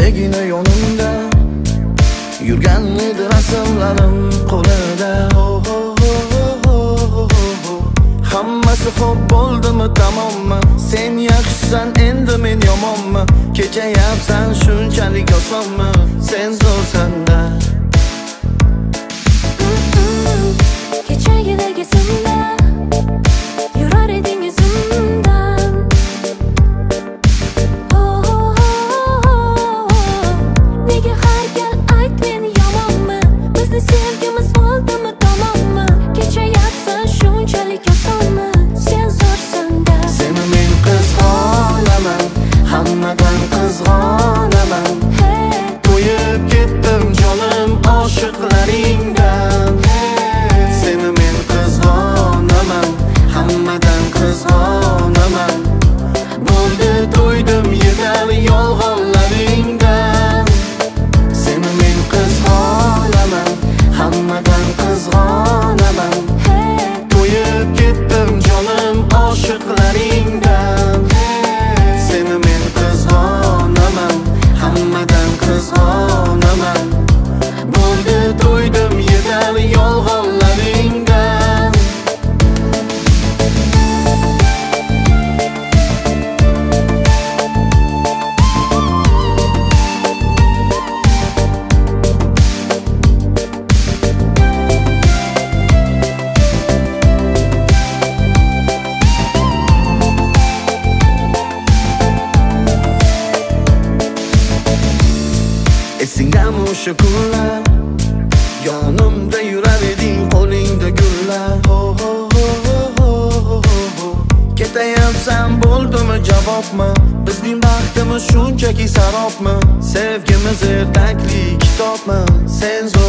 kechagina yonimda yurgan edi rasmlarim qo'lida. Hammasi xo'p bo'ldimi, tamommi? Sen yaxshisan, endi men yomonmi? Kechayapsan shunchalik osonmi? Sen zo'rsan-da. Kechagidagi simda yurar eding izimdan. Nega har gal ayt men yomonmi? Bizni sevgimiz bo'ldimi, tamommi? Kechayapsan shunchalik osonmi? Sen zo'rsan-da. Seni men qizg'onaman, hammadan qizg'onaman. To'yib ketdim jonim oshiqlaringdan. Seni men qizg'onaman, hammadan qizg'onaman. Bo'ldi to'ydim yetar yolg'onlaringdan. Seni men qizg'onaman, hammadan qizg'onaman. To'yib ketdim jonim oshiqlaringdan. Seni men qizg'onaman, hammadan qizg'onaman. Bo'ldi to'ydim yetar yolg'onlaringdan. Esingdami o'sha kunlar? Yonimda yurar eding, qo'lingda gullar. Ketayapsan bo'ldimi, javobmi? Bizning baxtimiz shunchaki sarobmi? Sevgimiz ertakli kitobmi? Sen zo'r